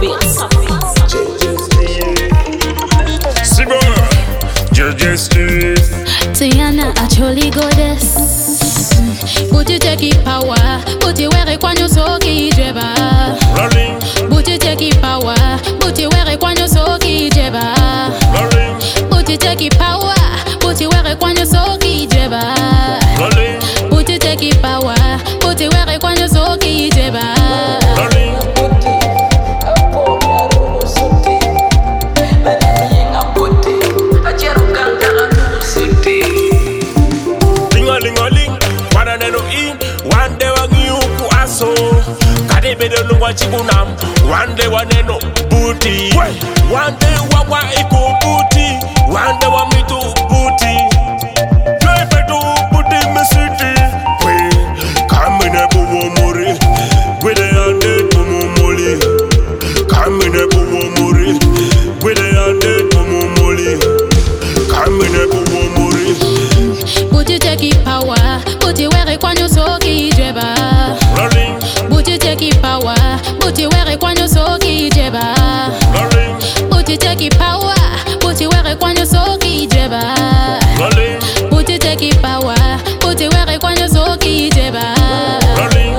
beats. Sibo, JJ Steve. Tiana actually goddess. But you take it power. But you wear it when you so kijeba. Rolling, But you take it power. But you wear it when you so kijeba. rolling, But you take it power. But you wear it when you so kijeba. rolling, But you take it power. But you wear it when you so kijeba. rolling. Ling-a-ling-a-ling, wananeno in, one day wangiuku aso. Kadebede nungwa chikunam, one day waneno booty. One day wawa iko booty, one day wamitu booty. Jaipetu booty mesiti. Kamine buwo muri, gwede ande tumu muli. Kamine buwo muri, gwede ande tumu muli. Kamine buwo muri. But you take it power. But you wear it when you so kijeba. Rolling, But you take it power. But you wear it when you so kijeba. rolling, But you take it power. But you wear it when you so kijeba. rolling, But you take it power. But you wear it when you so kijeba. rolling.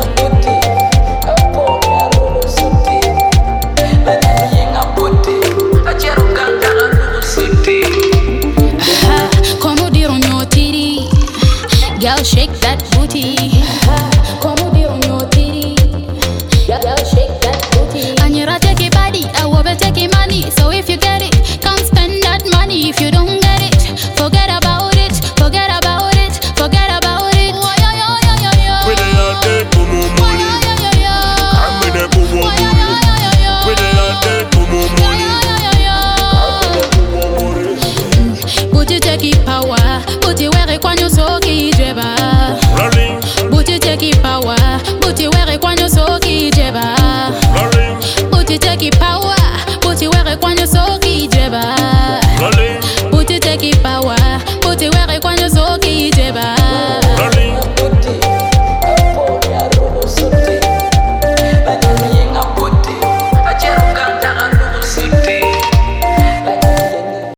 Como dir on your titty. Girl, shake that booty. Como dir on your titty. Girl, shake that booty. And you're a take it body, I will be taking money. So if you get it, come spend that money. If you don't get it, forget about it. Forget about it. Forget about it. Oh, yo, yo, yo, yo, yo. We dey out there to move Oh, money. yo, yo, yo, yo. I'm in a boo boo Oh, yo, boo. yo, yo, yo, yo. We dey out there to move Yo, money. yo, yo, yo, yo. But you take it power. But you wear it when you so